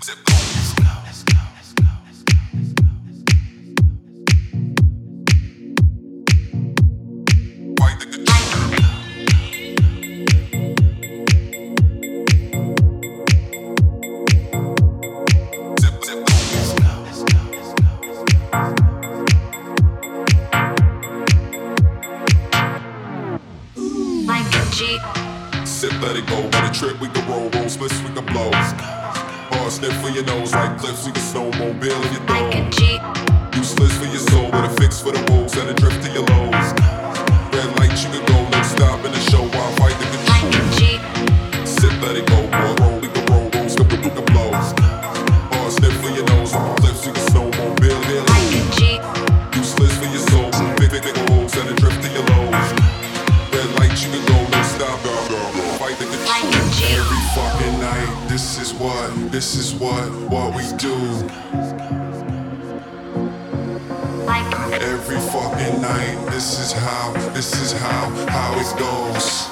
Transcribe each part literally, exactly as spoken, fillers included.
Sip, let it go. On a trip, we can roll, roll splits, we can blow. Hard sniff for your nose, like cliffs, we can snowmobile if you throw. Useless for your soul, with a fix for the woes and a drift to your lows. Red light, you can go, no stop in the show while I fight the control. Sip, let it go, boy, roll, we can roll, roll, skip, we can blow. Hard sniff for your nose, like cliffs, we can snowmobile if you throw. Useless for your soul, big, big, big woes and a drift to your lows. Red light, you can go, no stop, go, go, go. Fight the control. Every fucking night, this is what, this is what, what we do. Every fucking night, this is how, this is how, how it goes.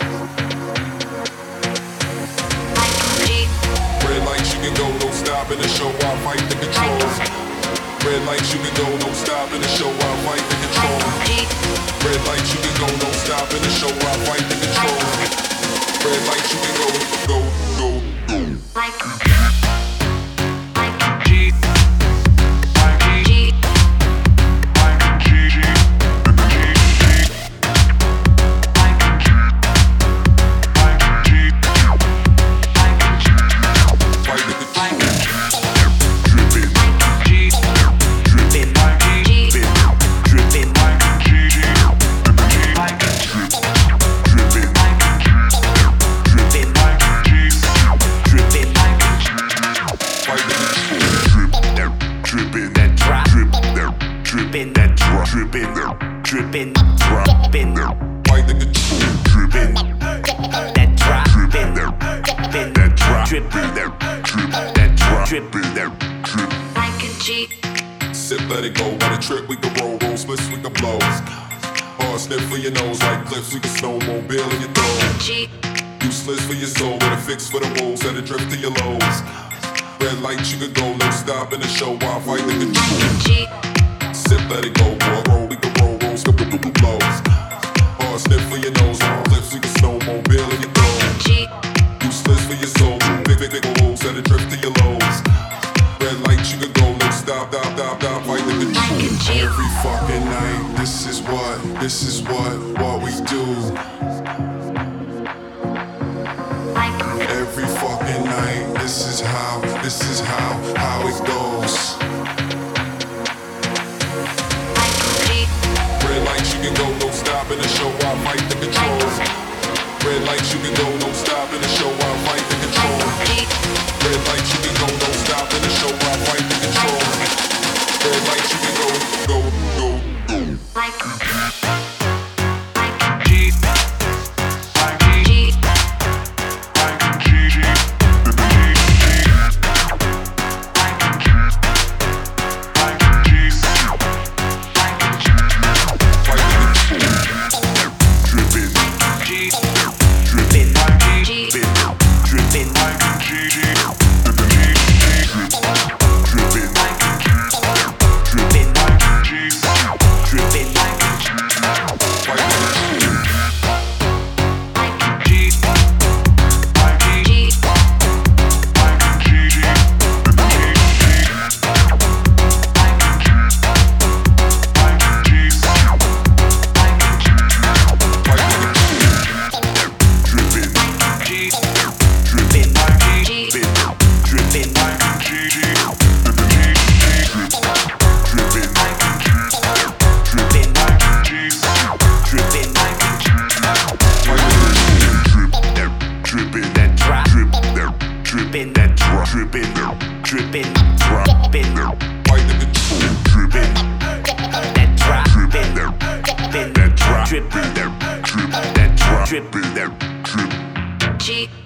Red lights, you can go, no stop in the show, I'll fight the control. Red lights, you can go, no stop in the show, I'll fight the control. Red lights, you can go, no stop in the show, I'll fight the control. Red lights, you can go, go, go, go. Like G, like G, like G, G, drippin', droppin', fight the control. drippin', that drop, drippin', drippin', that drop, drippin', that drop, drippin', that drip. Like a G. Sip, let it go. On a trip, we can roll, roll splits, we can blow. Hard sniff for your nose, like cliffs, we can snowmobile if you throw. G. Useless for your soul, with a fix for the woes and a drift to your lows. Red light, you can go, no stop in the show, while I fight the control. Like a G. Sip, let it go, boy, roll, we can roll, roll, skip, skip, skip, blows. Hard sniff for your nose, on cliffs, we can snowmobile if you throw. G. Useless for your soul, big, big, big woes and a drift to your lows. Red light, you can go, no stop, stop, stop, stop, fight the control. Every fucking night, this is what, this is what, what we do. Every fucking night, this is how, this is how, how it goes. Red lights, you can go, no stop in the show, I'll fight the control. Red lights, you can go, no stop in the show, I'll fight the control. Red lights, you can go, no stop in the show, I'll fight the control. Red lights, you can go, go, go, go. Like G, like G. like G, G, Drippin', that drop, drippin', that drop, drippin', that drip. G.